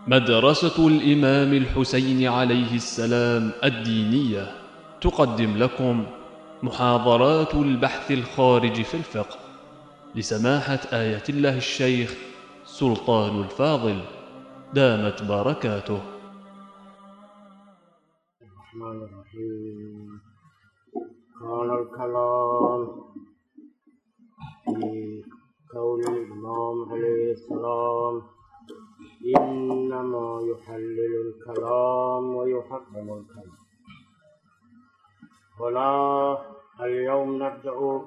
مدرسة الإمام الحسين عليه السلام الدينية تقدم لكم محاضرات البحث الخارج في الفقه لسماحة آية الله الشيخ سلطان الفاضل دامت بركاته. الرحمن الرحيم. كان الكلام في قول الإمام عليه السلام: إنما يحلل الكلام ويحرم الكلام. هنا اليوم نبدأ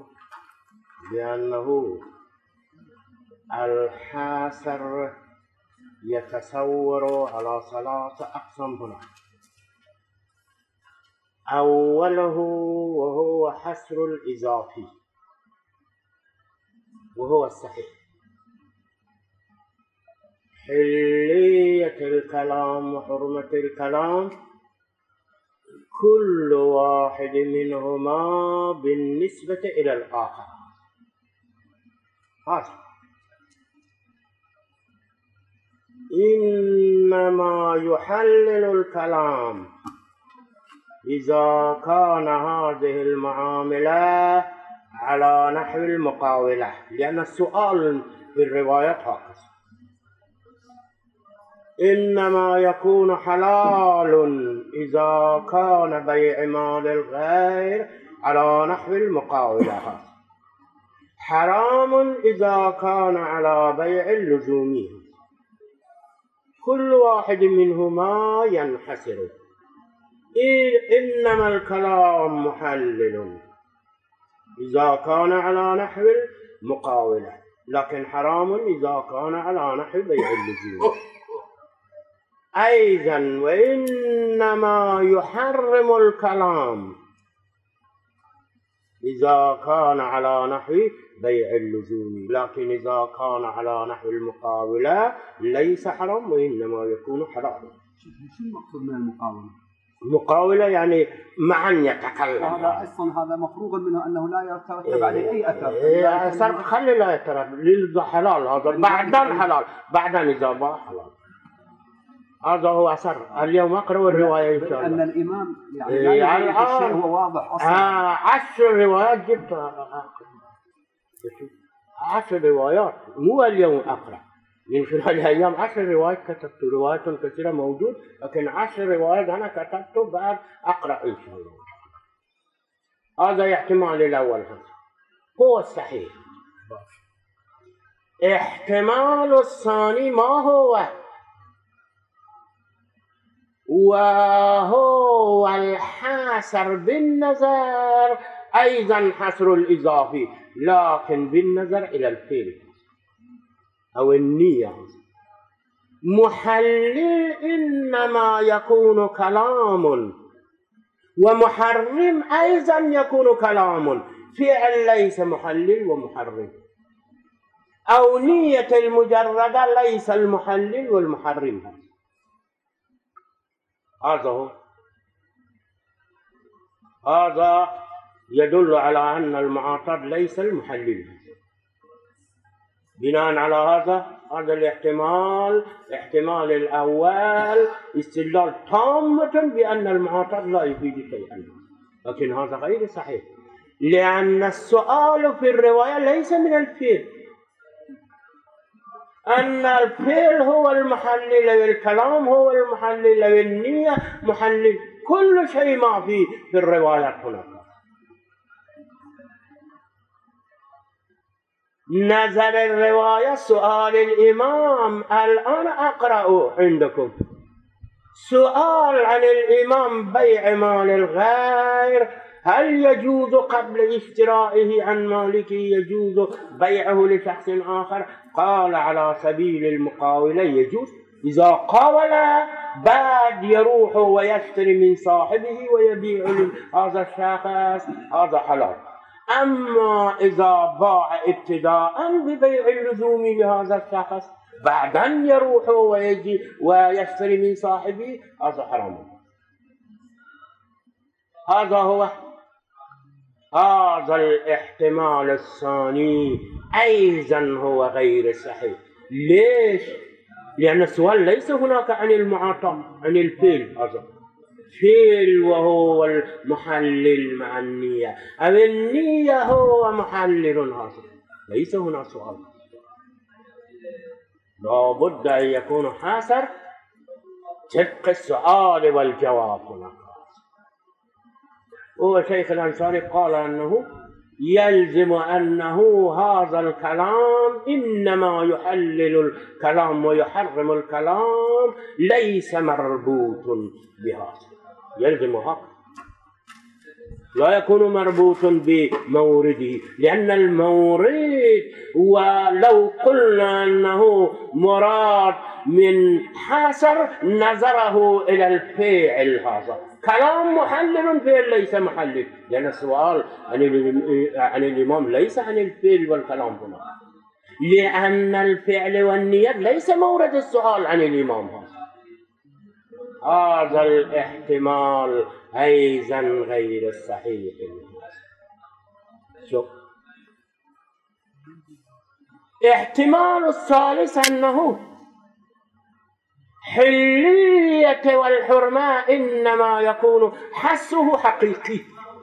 بأنه الحاصر يتصور على ثلاثة أقسام هنا. أوله وهو حصر الإضافي وهو الصحيح، حلية الكلام وحرمة الكلام كل واحد منهما بالنسبة إلى الآخر. هذا إنما يحلل الكلام إذا كان هذه المعاملة على نحو المقاولة، لأن السؤال في الروايات هكذا: إنما يكون حلال إذا كان بيع مال الغير على نحو المقاولة، حرام إذا كان على بيع اللزومي. كل واحد منهما ينحسر. إنما الكلام محلل إذا كان على نحو المقاولة، لكن حرام إذا كان على نحو بيع اللزوم. أيضا وإنما يحرم الكلام إذا كان على نحو بيع اللزوم، لكن إذا كان على نحو المقاولة ليس حرام وإنما يكون حلالا. شو المقصود من المقاولة؟ المقاولة يعني معا يتكلم. هذا أصلا هذا مفروغ منه أنه لا يترتب عليه أي أثر. أثر خلي لا يترتب للذا حلال، هذا بعدين حلال، بعدين إذا باع حلال. هذا هو أثر. اليوم أقرأ الرواية إن شاء الله. أن الإمام يعني الشيء هو واضح أصلا. 10 روايات جبتها، 10 روايات، مو اليوم أقرأ، من خلال الأيام 10 روايات كتبت، روايات كثيرة موجود، لكن 10 روايات أنا كتبته بعد أقرأ إن شاء الله. هذا احتمال الأول هو الصحيح. احتمال الثاني ما هو؟ وهو الحاصر بالنظر، أيضا حصر الإضافي لكن بالنظر إلى الفعل أو النية. محلل إنما يكون كلام، ومحرم أيضا يكون كلام. فعل ليس محلل ومحرم، أو نية المجردة ليس المحلل والمحرم. هذا يدل على أن المعاطر ليس المحلل. بناء على هذا الاحتمال الأول استدلال تام بأن المعاطر لا يفيد شيئا، لكن هذا غير صحيح، لأن السؤال في الرواية ليس من الفعل، أن الفعل هو المحلل والكلام هو المحلل والنية محلل، كل شيء ما في الروايات هناك. نظر الرواية سؤال الإمام الآن أقرأ عندكم. سؤال عن الإمام: بيع مال الغير هل يجوز قبل اشترائه عن مالكه يجوز بيعه لشخص آخر؟ قال على سبيل المقاولة يجوز إذا قاول بعد يروح ويشتري من صاحبه ويبيع لهذا الشخص، هذا حلال. أما إذا باع ابتداء ببيع اللزوم لهذا الشخص بعدين يروح ويجي ويشتري من صاحبه، هذا حرام. هذا الاحتمال الثاني أيضا هو غير صحيح. ليش؟ لأن السؤال ليس هناك عن المعاطاة، عن الفعل هذا فعل وهو المحلل مع النية، أو النية هو محلل هذا، ليس هنا سؤال. لا بد أن يكون حاصر صدق السؤال والجواب هناك. وشيخ الأنصاري قال أنه يلزم أنه هذا الكلام إنما يحلل الكلام ويحرم الكلام، ليس مربوط بهذا، يلزم هذا، لا يكون مربوط بمورده، لأن المورد ولو قلنا أنه مراد من حصر نظره إلى الفعل، هذا كلام محلل فعل ليس محلل، لأن السؤال عن الإمام ليس عن الفعل والكلام هنا، لأن الفعل والنية ليس مورد السؤال عن الإمام. هذا الاحتمال أيضا غير الصحيح. شوف احتمال الثالث أنه حلية والحرمة إنما يكون حسه حقيقي،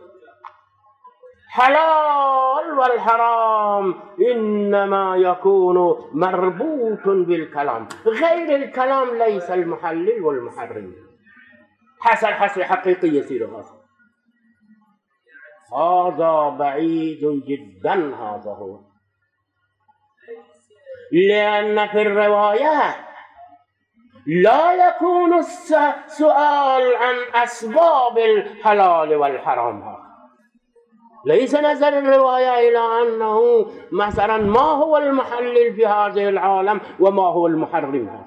حلال والحرام إنما يكون مربوط بالكلام، غير الكلام ليس المحلل والمحرم، حصل حقيقي يصير هذا بعيد جدا. هذا هو، لأن في الرواية لا يكون السؤال عن أسباب الحلال والحرام، ليس نظر الرواية إلى أنه مثلا ما هو المحلل في هذه العالم وما هو المحرم،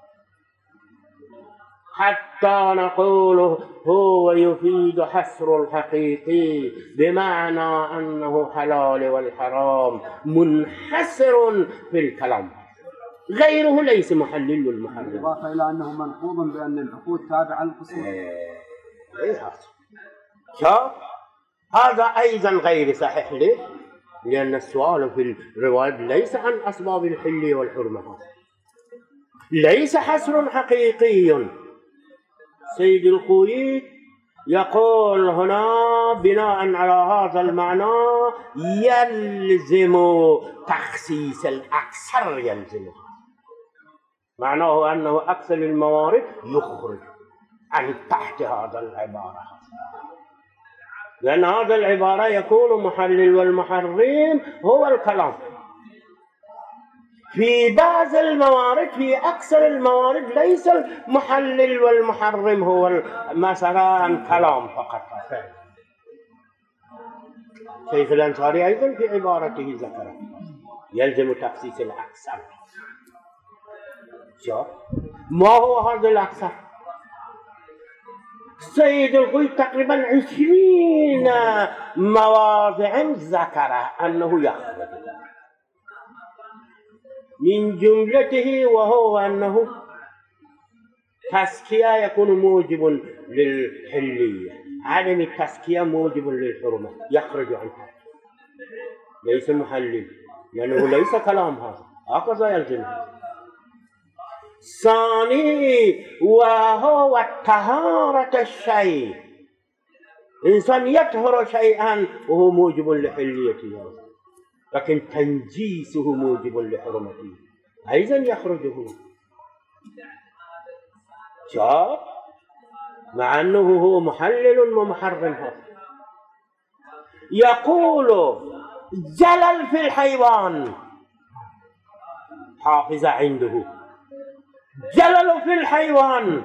حتى نقول هو يفيد حصر الحقيقي بمعنى أنه حلال والحرام منحصر في الكلام، غيره ليس محلل والمحرم، بالإضافة إلى أنه منقوض بأن العقود تابعة للخصوص. هذا أيضا غير صحيح. ليه؟ لأن السؤال في الرواية ليس عن أسباب الحل والحرمة، ليس حصر حقيقي. سيد الخوي يقول هنا بناء على هذا المعنى يلزم تخصيص الأكثر، يلزم معناه أنه أكثر الموارد يخرج عن تحت هذا العبارة، لأن هذا العبارة يكون محلل والمحرم هو الكلام في بعض الموارد، في أكثر الموارد ليس المحلل والمحرم هو مثلا كلام فقط. شيخ الأنصاري أيضا في عبارته ذكر يلزم تخصيص الأكثر. ما هو هذا الأكثر؟ سيد الخوي تقريبا 20 مواضع ذكر أنه يخرج، من جملته وهو أنه تزكية يكون موجب للحلية، عدم التزكية موجب للحرمة، يخرج عنها، ليس محلل لأنه ليس كلام، هكذا يلزم. ثاني وهو طهارة الشيء، إنسان يطهر شيئا وهو موجب لحليته، لكن تنجيسه موجب لحرمته، أيضا يخرج هنا. شاف مع أنه هو محلل ومحرم. يقول جلل في الحيوان حافظ عنده، جلل في الحيوان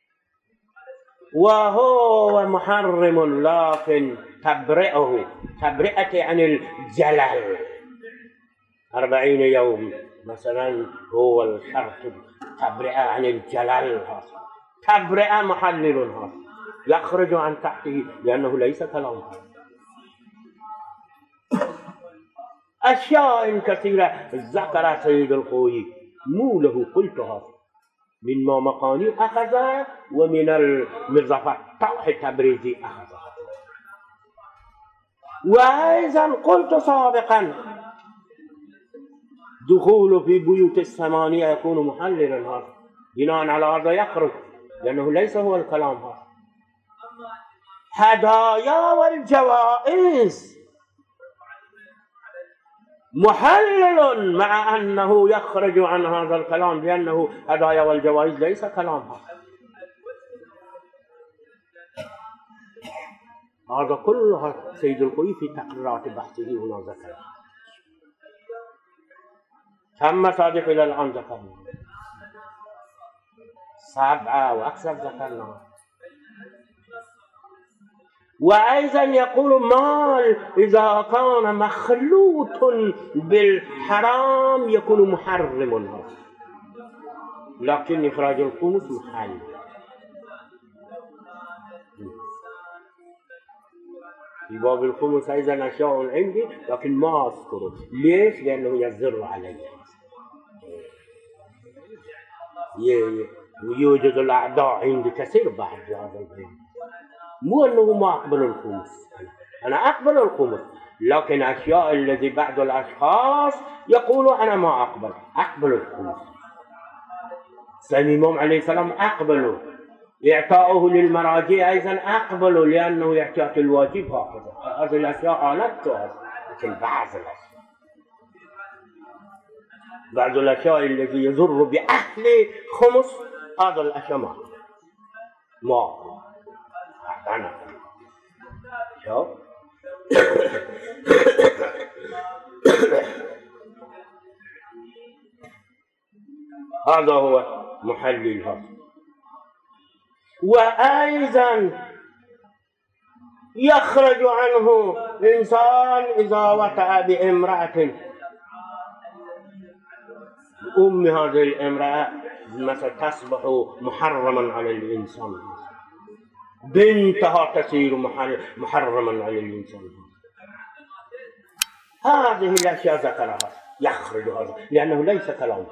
وهو محرم، لكن تبرئة عن الجلل 40 يوم مثلا هو الشرط، تبرئة عن الجلل، تبرئة محلل، يخرج عن تحته لأنه ليس كلام. أشياء كثيرة ذكر سيد الخوي موله قلتها من مقاني أخذ ومن المرزفة طوح التبريزي أخذ. وأيضا قلت سابقا دخول في بيوت الثمانية يكون محللا، بناء على هذا يخرج، لأنه ليس هو الكلام هذا. هدايا والجوائز محلل مع أنه يخرج عن هذا الكلام، لأنه هدايا والجوائز ليس كلامها. هذا كلها سيد الخوئي في تقريرات بحثه هنا ذكر. كم مصادق إلى الآن ذكرنا؟ 7 وأكثر ذكرنا. وأيضا يقول مال إذا كان مخلوط بالحرام يكون محرم، لكن إخراج الخمس محل. في باب الخمس أيضا أشياء عندي لكن ما أذكره. ليش؟ لأنه يضر علي، يوجد الأعداء عندي كثير بعد هذا البيان. مو أنه ما أقبل الخمس، أنا أقبل الخمس، لكن أشياء الذي بعض الأشخاص يقولوا أنا ما أقبل الخمس. الإمام عليه السلام أقبله، إعطاؤه للمراجع أيضا أقبله، لأنه إعطاء الواجب هكذا. هذه الأشياء آلتها، لكن بعض الأشياء الذي يضر بأهل خمس، هذا الأشياء ما أنا شوف هذا هو محلل هذا. وأيضا يخرج عنه إنسان إذا وطأ بامرأة، هذه الامرأة مثلا تصبح محرما على الإنسان، بنتها تصير محرما على الإنسان. هذه الأشياء ذكرها، يخرج هذا لأنه ليس كلامه.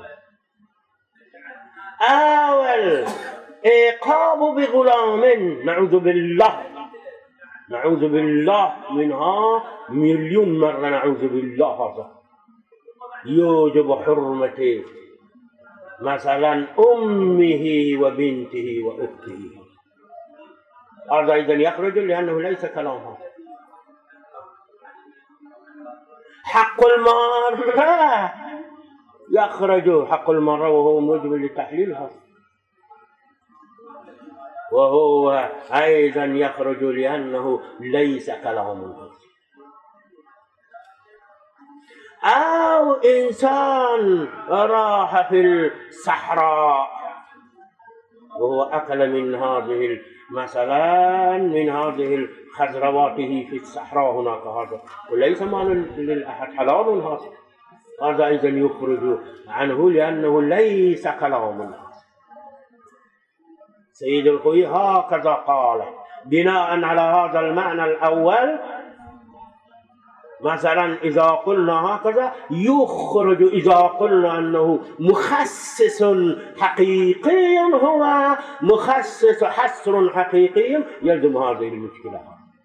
أول إيقاب بغلام، نعوذ بالله منها مليون مرة، نعوذ بالله. هذا يوجب حرمة مثلا أمه وبنته وأخته، هذا أيضا يخرج لأنه ليس كلامها. حق المرأة يخرج، حق المرأة وهو موجب لتحليلها، وهو أيضا يخرج لأنه ليس كلامه. أو إنسان راح في الصحراء وهو أكل من هذه مثلا من هذه الخضروات في الصحراء هناك، هذا وليس مال للأحد، حلال هذا أيضا يخرج عنه لأنه ليس كلام. سيد الخوئي هكذا قال بناء على هذا المعنى الأول. مثلا إذا قلنا هكذا يخرج، إذا قلنا أنه مخصص حقيقي، هو مخصص حصر حقيقي، يلزم هذه المشكلة.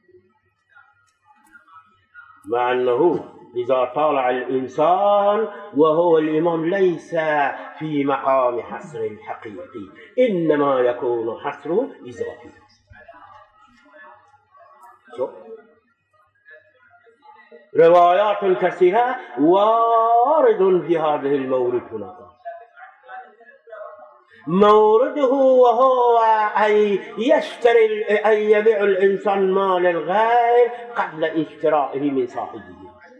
مع أنه إذا طالع الإنسان وهو الإمام ليس في مقام حصر حقيقي، إنما يكون حصره إضافي. روايات كثيرة وارد في هذه المورد هناك. مورده وهو أن يبيع الإنسان مال الغير قبل اشترائه من صاحبه،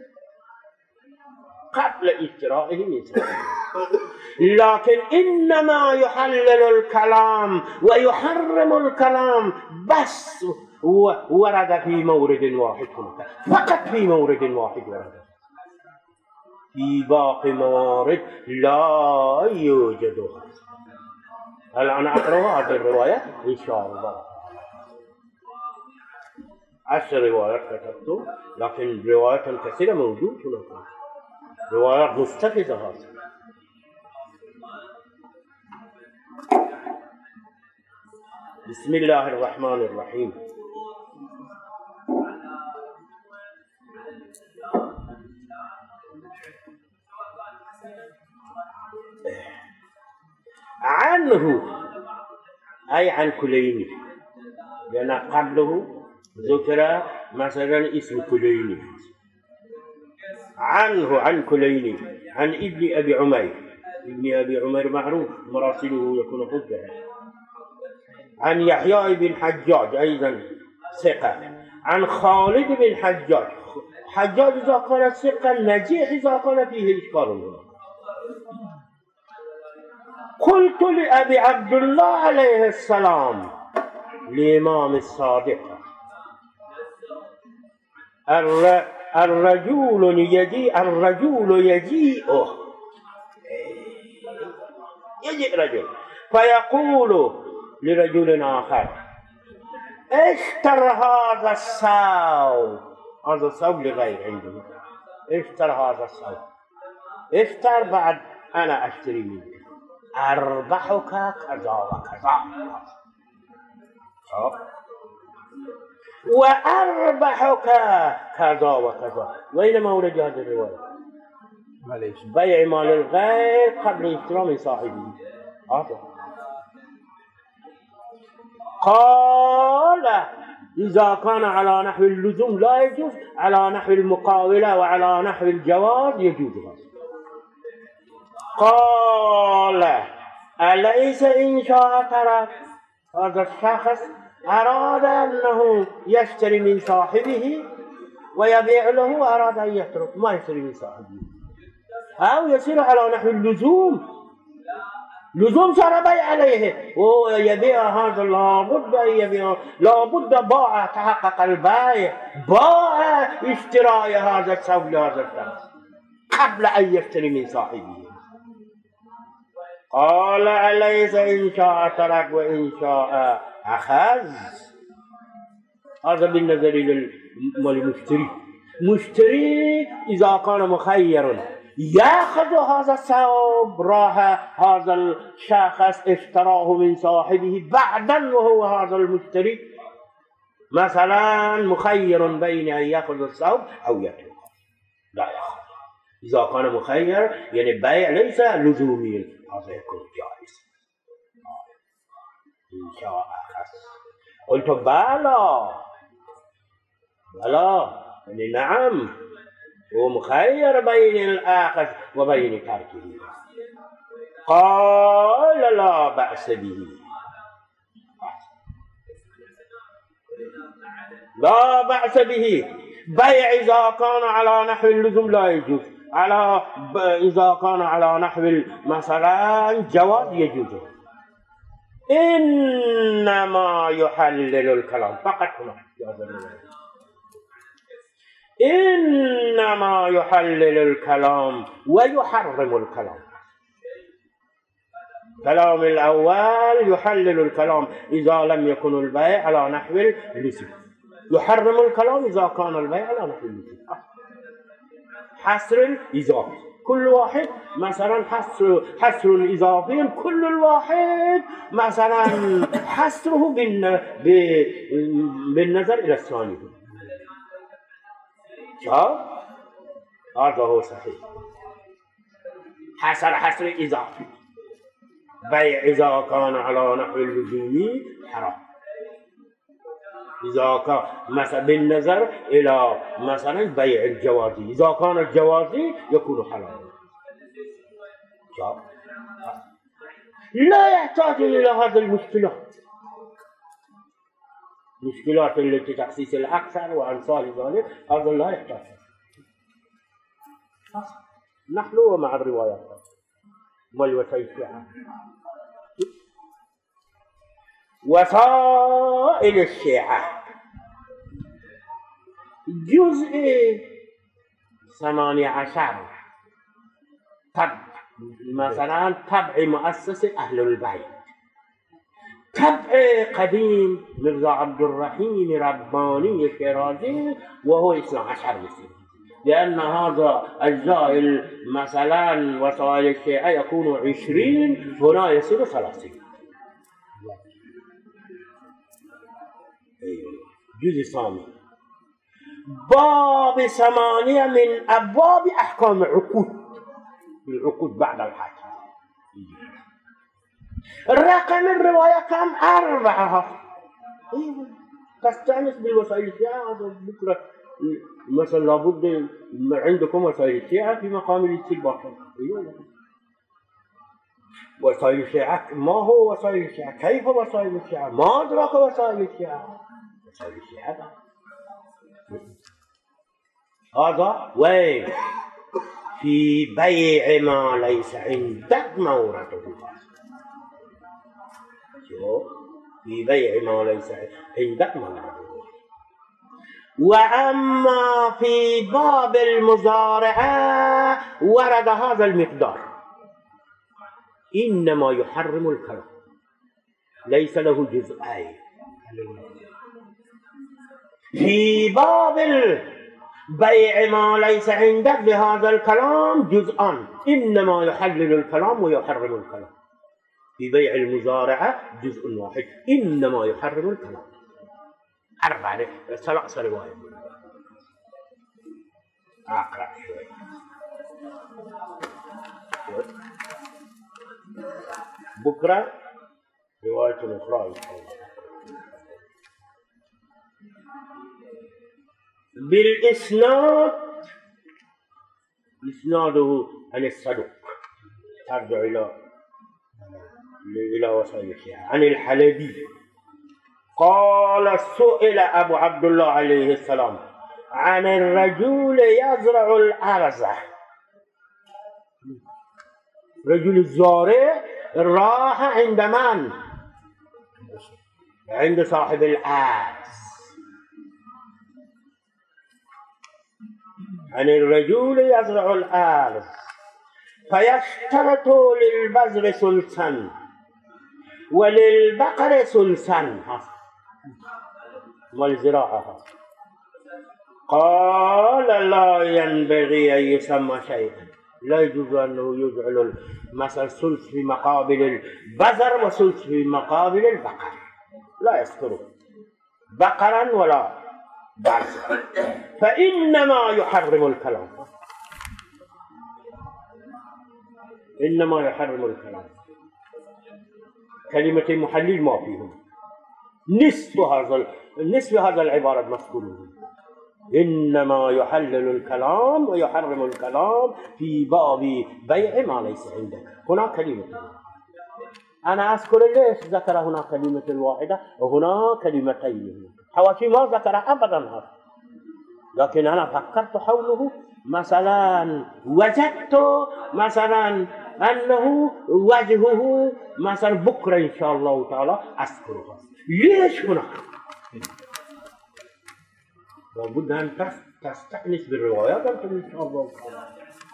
لكن إنما يحلل الكلام ويحرم الكلام بس ورد في مورد واحد هناك، فقط في مورد واحد ورد، في باقي موارد لا يوجد. هل أنا أقرأ هذه الرواية إن شاء الله؟ 10 روايات كتبت، لكن روايات كثيرة موجودة هناك، روايات مستفيدة هذه. بسم الله الرحمن الرحيم. عنه أي عن كليني، لأن قبله ذكر مثلا اسم كليني. عنه عن كليني عن ابن أبي عمير. ابن أبي عمير معروف مراسله يكون حجة. عن يحيى بن حجاج أيضا ثقة. عن خالد بن حجاج. حجاج إذا كان ثقة، نجيح إذا كان فيه إشكال. قلت لأبي عبد الله عليه السلام الإمام الصادق الرجل يجيء رجل فيقول لرجل آخر اشتر هذا الثوب. هذا الثوب لغير عنده. اشتر هذا الثوب. اشتر بعد أنا أشتري منك، أربحك كذا وكذا وأربحك كذا وكذا. وين مورد هذه الرواية؟ بيع مال الغير قبل اشتراء من صاحبه. قال إذا كان على نحو اللزوم لا يجوز، على نحو المقاولة وعلى نحو الجواز يجوز. قال أليس إن شاء ترك؟ هذا الشخص أراد أنه يشتري من صاحبه ويبيع له، وأراد أن يترك ما يشتري من صاحبه، أو يصير على نحو اللزوم. لزوم صار بيع عليه وهو يبيع هذا، لابد أن يبيع، لابد باع، تحقق البيع، باع اشتراء هذا الثوب لهذا الشخص قبل أن يشتري من صاحبه. قال أليس إن شاء ترك وإن شاء أخذ؟ هذا بالنظر للمشتري. مشتري إذا كان مخير يأخذ هذا الثوب، راه هذا الشخص اشتراه من صاحبه بعدا وهو هذا المشتري مثلا مخير بين أن يأخذ الثوب أو يتركه، لا يأخذ. إذا كان مخير يعني البيع ليس لزومي، هذا يكون جائز. إن شاء أخذ. قلت بلى يعني نعم، هو مخير بين الآخذ وبين تركه. قال لا بأس به. لا بأس به. بيع إذا كان على نحو اللزوم لا يجوز، إذا كان على نحو مثلا جواز يجوز. إنما يحلل الكلام فقط هنا. إنما يحلل الكلام ويحرم الكلام. كلام الأول يحلل الكلام إذا لم يكن البيع على نحو اللزوم، يحرم الكلام إذا كان البيع على نحو اللزوم. حصر الإضافي، كل واحد مثلا حصر الإضافي، كل الواحد مثلا حصره بالنظر إلى الثاني. هذا هو صحيح. حصر إضافي. بيع إذا كان على نحو اللزوم حرام، إذا كان مثلا بالنظر إلى مثلا بيع الجوازي، إذا كان الجوازي يكون حلالا. لا يحتاج إلى هذه المشكلات، المشكلات التي تخصيص الأكثر وأمثال ذلك، هذا لا يحتاج. نحن ومع الروايات والوسائل. وسائل الشيعة جزء 18 طبع، مثلا طبع مؤسس أهل البيت، طبع قديم مرزا عبد الرحيم رباني الشيرازي وهو 12 مثل، لأن هذا أجزاء مثلا وسائل الشيعة يكون 20، هنا يصير 30. جزء ثاني باب 8 من أبواب أحكام العقود، العقود بعد الحج. رقم الرواية كم؟ 4. ايوه تستأنس بالوسائل الشيعة. بكرة مثلا لابد عندكم وسائل الشيعة في مقام الاستلباط. ايوه وسائل الشيعة. ما هو وسائل الشيعة؟ كيف وسائل الشيعة؟ ما أدراك وسائل الشيعة؟ وسائل الشيعة هذا وين؟ في بيع ما ليس عندك مورده. في بيع ما ليس عندك مورده. وأما في باب المزارعة ورد هذا المقدار، إنما يحرم الكلام، ليس له جزئين. في باب البيع ما ليس عندك بهذا الكلام جزءان، إنما يحلل الكلام ويحرم الكلام. في بيع المزارعة جزء واحد، إنما يحرم الكلام. 4 3 رواية. أقرأ شوي. بكرة رواية أخرى بالإسناد، إسناده عن الصدوق ترجع إلى وسائل الشيعة. عن الحلبي قال سئل أبو عبد الله عليه السلام عن الرجل يزرع الأرز. رجل الزارع راح عند من؟ عند صاحب الأرز. عن الرجل يزرع الأرز فيشترط للبذر ثلثا وللبقر ثلثا والزراعة. قال لا ينبغي أن يسمى شيئا، لا يجوز أنه يجعل مثلا ثلث في مقابل البذر وثلث في مقابل البقر، لا يذكره بقرا ولا بذر، فإنما يحرم الكلام. إنما يحرم الكلام. كلمة المحلل ما فيهم، نصف هذا العبارة مذكور. إنما يحلل الكلام ويحرم الكلام في باب بيع ما ليس عندك. هنا كلمة، أنا أذكر ليش ذكر هنا كلمة واحدة وهنا كلمتين. حواشي ما ذكر أبدا هذا، لكن أنا فكرت حوله. مثلا وجدت مثلا أنه وجهه مثلا بكرة إن شاء الله تعالى أذكرها. ليش هنا؟ لابد أن تستأنس بالروايات أنت إن شاء الله تعالى.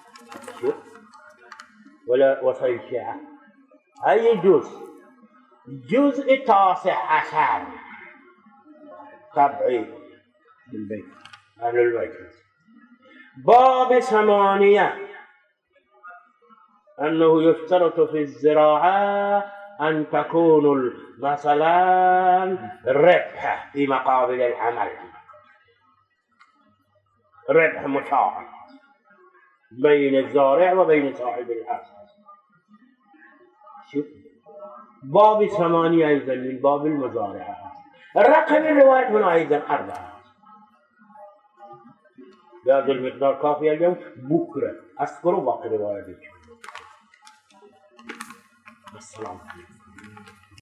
ولا وسائل الشيعة أي جزء 19 تبعي بالبيت أهل البيت. باب 8 أنه يشترط في الزراعة أن تكون مثلا ربح في مقابل العمل، ربح مشاع بين الزارع وبين صاحب الأرض. شوف باب 8 أيضا من باب المزارعة. الرقم الرواية هنا أيضا 4. بهذا المقدار كافي اليوم. بكرة أذكر باقي رواية. السلام عليكم.